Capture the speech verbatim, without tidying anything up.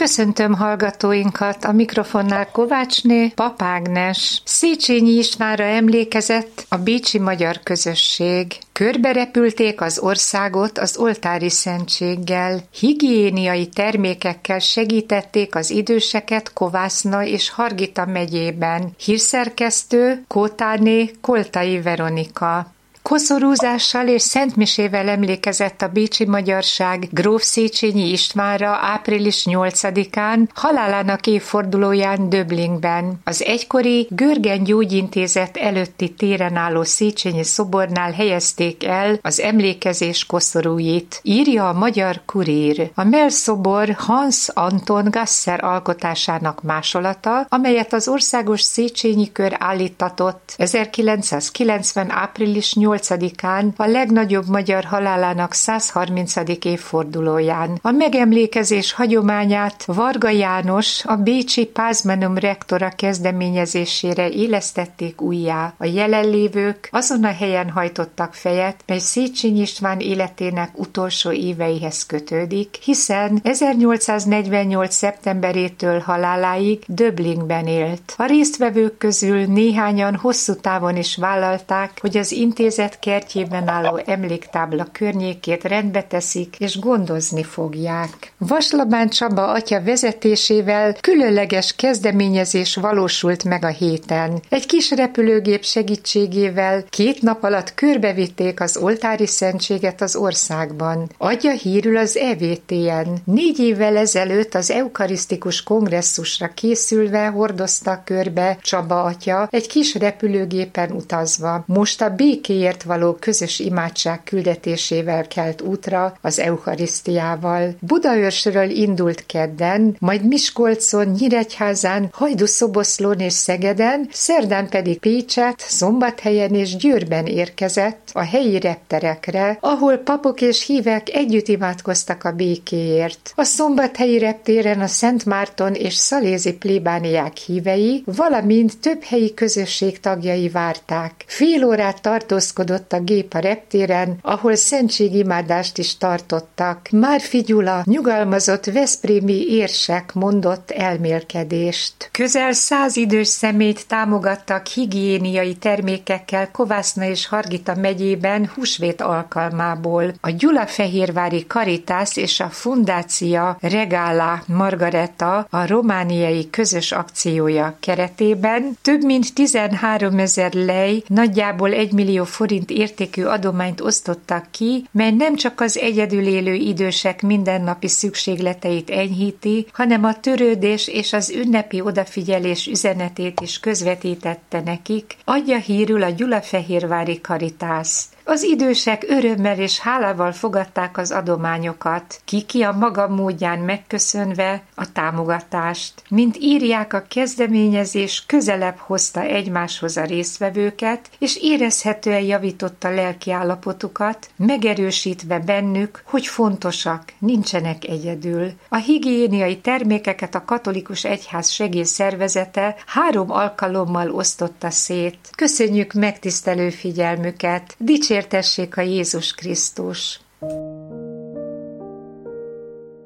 Köszöntöm hallgatóinkat, a mikrofonnál Kovácsné, Pap Ágnes. Széchenyi Istvánra emlékezett a bécsi magyar közösség. Körberepülték az országot az oltári szentséggel, higiéniai termékekkel segítették az időseket Kovászna és Hargita megyében. Hírszerkesztő Kótáné Koltai Veronika. Koszorúzással és szentmisével emlékezett a bécsi magyarság gróf Széchenyi Istvánra április nyolcadikán, halálának évfordulóján Döblingben. Az egykori Görgen Gyógyintézet előtti téren álló Széchenyi szobornál helyezték el az emlékezés koszorúit, írja a Magyar Kurír. A mellszobor Hans Anton Gasser alkotásának másolata, amelyet az Országos Széchenyi Kör állítatott ezerkilencszázkilencven április nyolcadikán a legnagyobb magyar halálának százharmincadik évfordulóján. A megemlékezés hagyományát Varga János, a bécsi Pázmenum rektora kezdeményezésére élesztették újjá. A jelenlévők azon a helyen hajtottak fejet, mely Széchenyi István életének utolsó éveihez kötődik, hiszen ezernyolcszáznegyvennyolc szeptemberétől haláláig Döblingben élt. A résztvevők közül néhányan hosszú távon is vállalták, hogy az intézet kertjében álló emléktábla környékét rendbe teszik és gondozni fogják. Vaslabán Csaba atya vezetésével különleges kezdeményezés valósult meg a héten. Egy kis repülőgép segítségével két nap alatt körbevitték az oltári szentséget az országban. Adja hírül az é vé té-en. Négy évvel ezelőtt az eukarisztikus kongresszusra készülve hordozta körbe Csaba atya egy kis repülőgépen utazva. Most a békéért való közös imádság küldetésével kelt útra az eukarisztiával. Budaörsről indult kedden, majd Miskolcon, Nyíregyházán, Hajdú-Szoboszlón és Szegeden, szerdán pedig Pécset, Szombathelyen és Győrben érkezett a helyi repterekre, ahol papok és hívek együtt imádkoztak a békéért. A szombathelyi reptéren a Szent Márton és szalézi plébániák hívei, valamint több helyi közösség tagjai várták. Fél órát tartózkodott a gép a reptéren, ahol szentségimádást is tartottak. Márfi Gyula, nyugalmazott veszprémi érsek mondott elmélkedést. Közel száz idős személyt támogattak higiéniai termékekkel Kovászna és Hargita megyében húsvét alkalmából. A Gyulafehérvári Caritas és a Fundácia Regala Margareta a romániai közös akciója keretében több mint tizenháromezer lej, nagyjából egy millió forint értékű adományt osztottak ki, mely nem csak az egyedül élő idősek mindennapi szükségleteit enyhíti, hanem a törődés és az ünnepi odafigyelés üzenetét is közvetítette nekik, adja hírül a Gyulafehérvári Caritas. Az idősek örömmel és hálával fogadták az adományokat, ki-ki a maga módján megköszönve a támogatást. Mint írják, a kezdeményezés közelebb hozta egymáshoz a résztvevőket, és érezhetően javította lelki állapotukat, megerősítve bennük, hogy fontosak, nincsenek egyedül. A higiéniai termékeket a Katolikus Egyház segélyszervezete három alkalommal osztotta szét. Köszönjük megtisztelő figyelmüket! Dicsértessék a Jézus Krisztus!